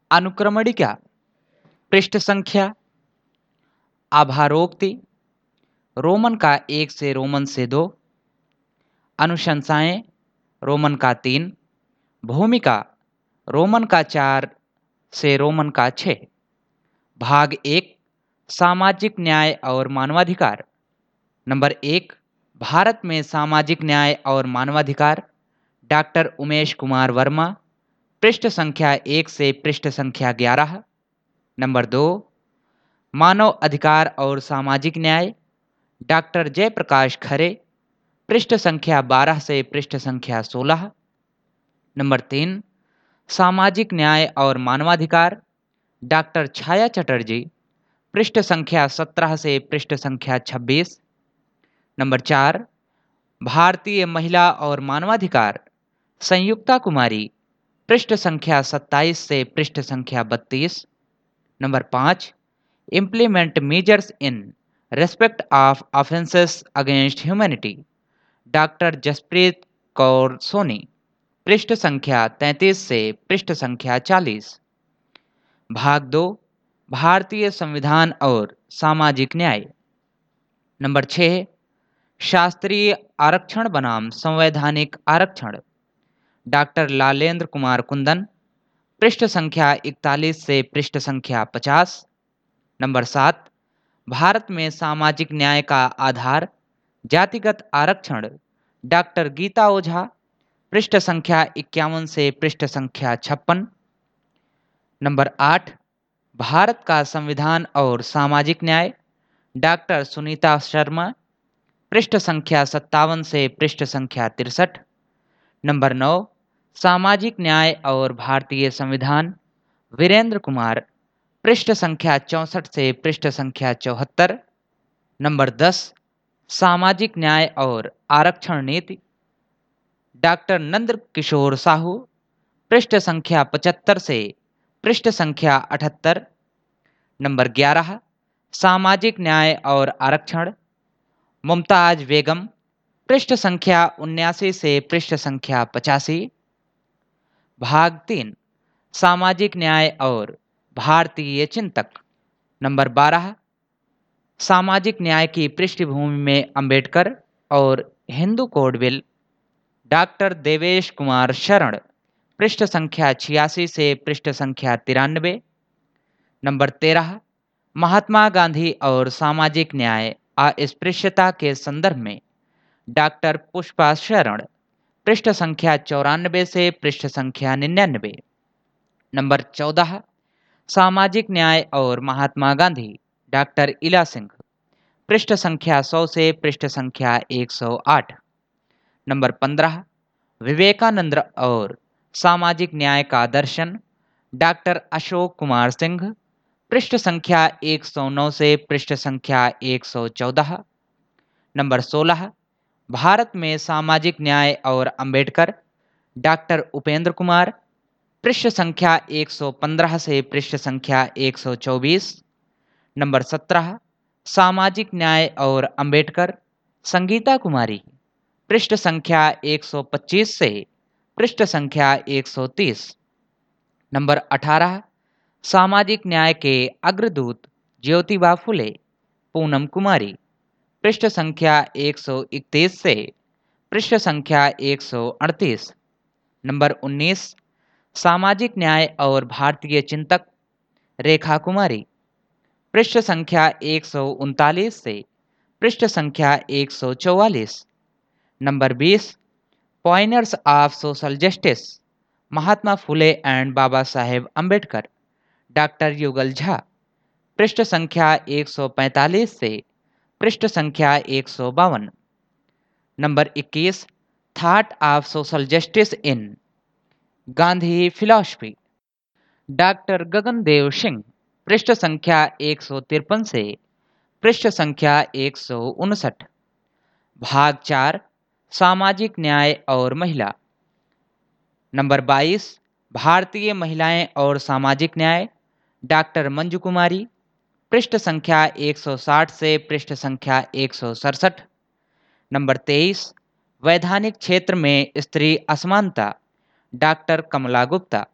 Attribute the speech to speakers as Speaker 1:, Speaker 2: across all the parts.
Speaker 1: अनुक्रमणिका, पृष्ठ संख्या, आभारोक्ति, रोमन का 1 से रोमन से 2, अनुशंसाएं, रोमन का 3, भूमिका, रोमन का 4 से रोमन का 6। भाग 1, सामाजिक न्याय और मानवाधिकार। नंबर 1, भारत में सामाजिक न्याय और मानवाधिकार, डॉक्टर उमेश कुमार वर्मा, पृष्ठ संख्या 1 से पृष्ठ संख्या 11। नंबर 2, मानव अधिकार और सामाजिक न्याय, डॉक्टर जयप्रकाश खरे, पृष्ठ संख्या 12 से पृष्ठ संख्या 16। नंबर 3, सामाजिक न्याय और मानवाधिकार, डॉक्टर छाया चटर्जी, पृष्ठ संख्या 17 से पृष्ठ संख्या 26। नंबर 4, भारतीय महिला और मानवाधिकार, संयुक्ता कुमारी, पृष्ठ संख्या 27 से पृष्ठ संख्या 32। Number 5, implement measures in respect of offences against humanity, doctor Jaspreet Kaur Soni, पृष्ठ संख्या 33 से पृष्ठ संख्या 40। भाग 2, भारतीय संविधान और सामाजिक न्याय। नंबर 6, शास्त्रीय आरक्षण बनाम संवैधानिक आरक्षण, डॉक्टर लालेंद्र कुमार कुंदन, पृष्ठ संख्या 41 से पृष्ठ संख्या 50। नंबर 7, भारत में सामाजिक न्याय का आधार, जातिगत आरक्षण, डॉक्टर गीता ओझा, पृष्ठ संख्या 51 से पृष्ठ संख्या 56। नंबर 8, भारत का संविधान और सामाजिक न्याय, डॉक्टर सुनीता शर्मा, पृष्ठ संख्या 57 से पृष्ठ संख्या 63। नंबर 9, सामाजिक न्याय और भारतीय संविधान, वीरेंद्र कुमार, पृष्ठ संख्या 64 से पृष्ठ संख्या 74। नंबर 10, सामाजिक न्याय और आरक्षण नीति, डॉक्टर नंद किशोर साहू, पृष्ठ संख्या 75 से पृष्ठ संख्या 78। नंबर 11, सामाजिक न्याय और आरक्षण, मुमताज बेगम, पृष्ठ संख्या 79 से पृष्ठ संख्या 85। भाग 3, सामाजिक न्याय और भारतीय चिंतक। नंबर 12, सामाजिक न्याय की पृष्ठभूमि में अंबेडकर और Hindu code bill, doctor Devesh Kumar Sharan, पृष्ठ संख्या 86 से पृष्ठ संख्या 93। नंबर 13, महात्मा गांधी और सामाजिक न्याय अस्पृश्यता के संदर्भ में, डॉक्टर पुष्पा शरण, पृष्ठ संख्या 94 से पृष्ठ संख्या 99। नंबर 14, सामाजिक न्याय और महात्मा गांधी, डॉक्टर इला सिंह, पृष्ठ संख्या 100 से पृष्ठ संख्या 108। नंबर 15, विवेकानंद और सामाजिक न्याय का दर्शन, डॉक्टर अशोक कुमार सिंह, पृष्ठ संख्या 109 से पृष्ठ संख्या 114। नंबर 16, भारत में सामाजिक न्याय और अंबेडकर, डॉक्टर उपेंद्र कुमार, पृष्ठ संख्या 115 से पृष्ठ संख्या 124। नंबर 17, सामाजिक न्याय और अंबेडकर, संगीता कुमारी, पृष्ठ संख्या 125 से पृष्ठ संख्या 130। नंबर 18, सामाजिक न्याय के अग्रदूत ज्योतिबा फुले, पूनम कुमारी, पृष्ठ संख्या 131 से पृष्ठ संख्या 138। नंबर 19, सामाजिक न्याय और भारतीय चिंतक, रेखा कुमारी, पृष्ठ संख्या 139 से पृष्ठ संख्या 144। Number 20, pioneers of social justice, Mahatma Phule and Baba Saheb Ambedkar, doctor Yugal Jha, पृष्ठ संख्या 145 से पृष्ठ संख्या 152। Number 21, thought of social justice in Gandhi philosophy, doctor Gagandev Singh, पृष्ठ संख्या 153 से पृष्ठ संख्या 159। भाग 4, सामाजिक न्याय और महिला। नंबर 22, भारतीय महिलाएं और सामाजिक न्याय, डॉक्टर मंजू कुमारी, पृष्ठ संख्या 160 से पृष्ठ संख्या 167। नंबर 23, वैधानिक क्षेत्र में स्त्री असमानता, डॉक्टर कमला गुप्ता,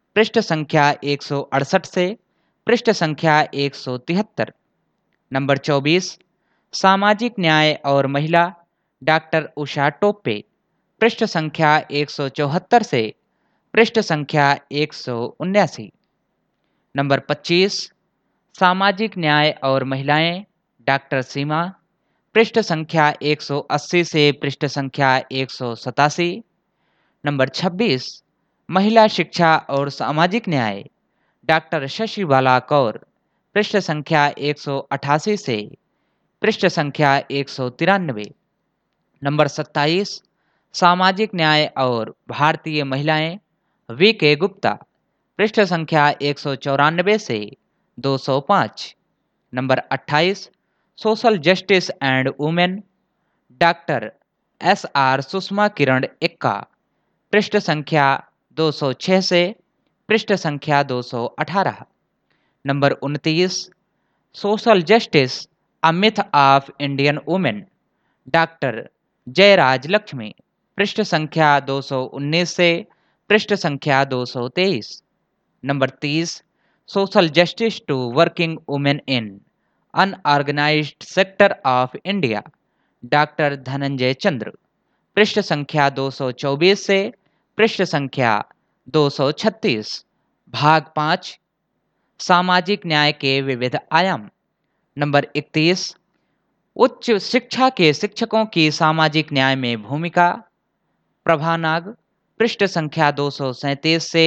Speaker 1: पृष्ठ संख्या 168 से पृष्ठ संख्या 173। नंबर 24, सामाजिक न्याय और महिला, डॉक्टर उषा टोप्पे, पृष्ठ संख्या 174 से पृष्ठ संख्या 179। नंबर 25, सामाजिक न्याय और महिलाएं, डॉक्टर सीमा, पृष्ठ संख्या 180 से पृष्ठ संख्या 187। नंबर 26, महिला शिक्षा और सामाजिक न्याय, डॉक्टर शशिबाला कौर, पृष्ठ संख्या 188 से पृष्ठ संख्या 193। नंबर 27, सामाजिक न्याय और भारतीय महिलाएं, वी के गुप्ता, पृष्ठ संख्या 194 से 205। Number 28, social justice and women, doctor S R Sushma Kiran Ekka, पृष्ठ संख्या 206 से पृष्ठ संख्या 218। Number 29, social justice, a myth of Indian women, doctor Jayraj Lakshmi, पृष्ठ संख्या 219 से पृष्ठ संख्या 223। Number 30, social justice to working women in unorganised sector of India, doctor Dhananjay Chandra, पृष्ठ संख्या 224 से पृष्ठ संख्या 236। भाग 5, सामाजिक न्याय के विविध आयाम। नंबर 31, उच्च शिक्षा के शिक्षकों की सामाजिक न्याय में भूमिका, प्रभानाग, पृष्ठ संख्या 237 से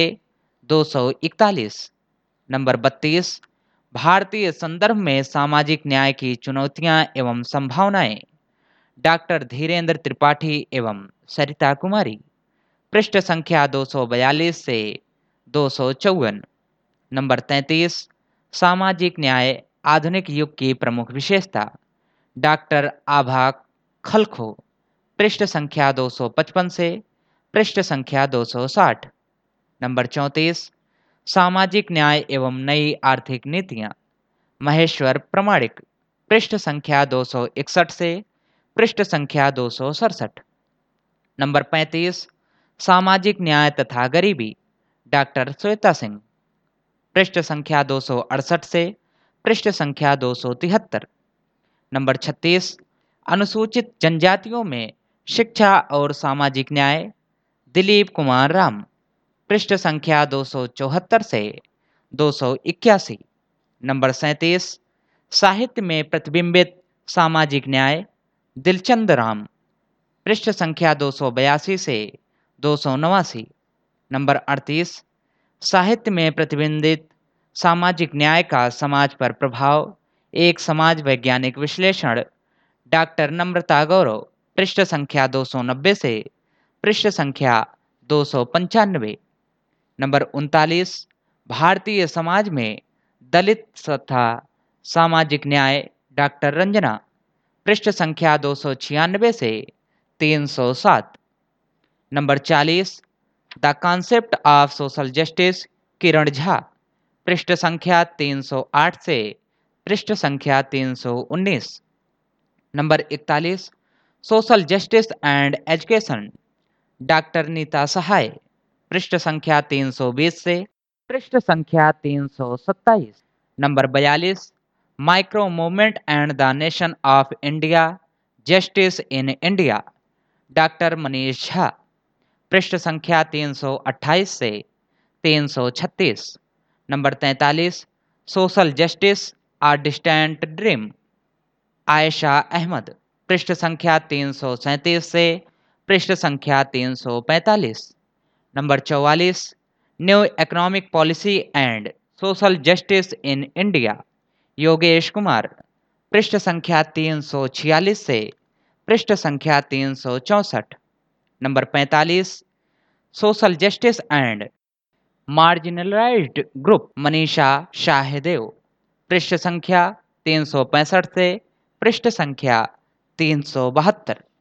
Speaker 1: 241। नंबर 32, भारतीय संदर्भ में सामाजिक न्याय की चुनौतियां एवं संभावनाएं, डॉक्टर धीरेन्द्र त्रिपाठी एवं सरिता कुमारी, पृष्ठ संख्या 242 से 254। नंबर 33, सामाजिक न्याय आधुनिक युग की प्रमुख विशेषता, डॉक्टर आभा खलखो, पृष्ठ संख्या 255 से पृष्ठ संख्या 260। नंबर 34, सामाजिक न्याय एवं नई आर्थिक नीतियां, महेश्वर प्रमाणिक, पृष्ठ संख्या 261 से पृष्ठ संख्या 267। नंबर 35, सामाजिक न्याय तथा गरीबी, डॉक्टर श्वेता सिंह, पृष्ठ संख्या 268 से पृष्ठ संख्या 273। नंबर 36, अनुसूचित जनजातियों में शिक्षा और सामाजिक न्याय, दिलीप कुमार राम, पृष्ठ संख्या 274 से 281। नंबर 37, साहित्य में प्रतिबिंबित सामाजिक न्याय, दिलचंद राम, पृष्ठ संख्या 282 से 289। नंबर 38, साहित्य में प्रतिबिंबित सामाजिक न्याय का समाज पर प्रभाव, एक समाज वैज्ञानिक विश्लेषण, डॉक्टर नम्रता गौरव, पृष्ठ संख्या 290 से पृष्ठ संख्या 295। नंबर 39, भारतीय समाज में दलित तथा सामाजिक न्याय, डॉक्टर रंजना, पृष्ठ संख्या 296 से 307। Number 40, the concept of social justice, Kiran Jha, पृष्ठ संख्या 308 से पृष्ठ संख्या 319। Number 41, social justice and education, doctor Neeta Sahay, पृष्ठ संख्या 320 से पृष्ठ संख्या 327। Number 42, micro movement and the nation of India, justice in India, doctor Manish Jha, पृष्ठ संख्या 328 से 336। Number 43, social justice, a distant dream, Ayesha Ahmed, पृष्ठ संख्या 337 से पृष्ठ संख्या 345। Number 44, new economic policy and social justice in India, Yogesh Kumar, पृष्ठ संख्या 346 से पृष्ठ संख्या 364। Number 45, social justice and marginalised group, Manisha Shahdeo, पृष्ठ संख्या 365 से पृष्ठ संख्या 372।